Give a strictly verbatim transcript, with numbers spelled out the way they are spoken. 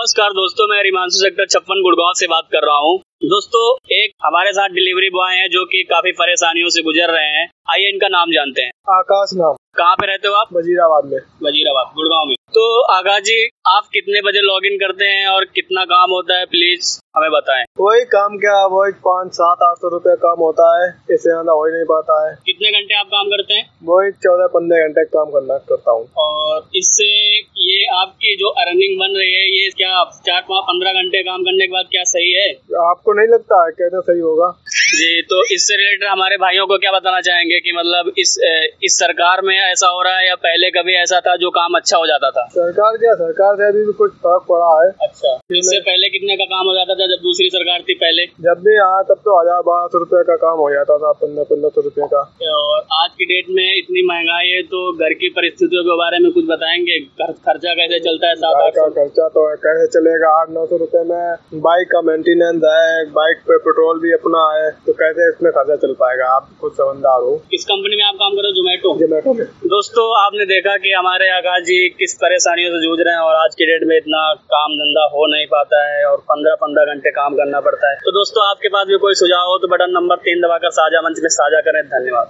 नमस्कार दोस्तों, मैं रिमांशु सेक्टर छप्पन गुड़गांव से बात कर रहा हूँ। दोस्तों, एक हमारे साथ डिलीवरी बॉय हैं जो कि काफी परेशानियों से गुजर रहे हैं। आइए इनका नाम जानते हैं। आकाश नाम। कहाँ पे रहते हो आप? वजीराबाद में। वजीराबाद गुड़गांव में। तो आकाश जी, आप कितने बजे लॉग इन करते हैं और कितना काम होता है, प्लीज हमें बताएं। वही काम क्या, वही पाँच सात आठ सौ रूपये काम होता है, इससे ज्यादा हो ही नहीं पाता है। कितने घंटे आप काम करते हैं? वही चौदह पंद्रह घंटे काम करना करता हूँ। और इससे ये आपकी जो अर्निंग बन रही है, ये क्या चार पाँच पंद्रह घंटे काम करने के बाद क्या सही है? आपको नहीं लगता है कैसे सही होगा? जी, तो इससे रिलेटेड हमारे भाइयों को क्या बताना चाहेंगे कि मतलब इस इस सरकार में ऐसा हो रहा है या पहले कभी ऐसा था जो काम अच्छा हो जाता था? सरकार क्या, सरकार से अभी भी कुछ फर्क पड़ा है। अच्छा, इससे पहले कितने का काम हो जाता था जब दूसरी सरकार थी पहले? जब भी यहाँ तब तो हजार बारह सौ रूपये का काम हो जाता था, पंद्रह पंद्रह सौ रूपये का। और आज की डेट में इतनी महंगाई है, तो घर की परिस्थितियों के बारे में कुछ बताएंगे? खर्चा कैसे चलता है? सात आठ का खर्चा तो कैसे चलेगा? आठ नौ सौ रूपये में बाइक का मेंटेनेंस है, बाइक पे पेट्रोल भी अपना है, तो कैसे इसमें खर्चा चल पाएगा? आप खुद समझदार हो। किस कंपनी में आप काम कर रहे हो? जोमेटो। जोमेटो में। दोस्तों, आपने देखा कि हमारे आकाश जी किस परेशानियों से जूझ रहे हैं और आज की डेट में इतना काम धंधा हो नहीं पाता है और पंद्रह पंद्रह घंटे काम करना पड़ता है। तो दोस्तों, आपके पास भी कोई सुझाव हो तो बटन नंबर तीन दबाकर साझा मंच में साझा करें। धन्यवाद।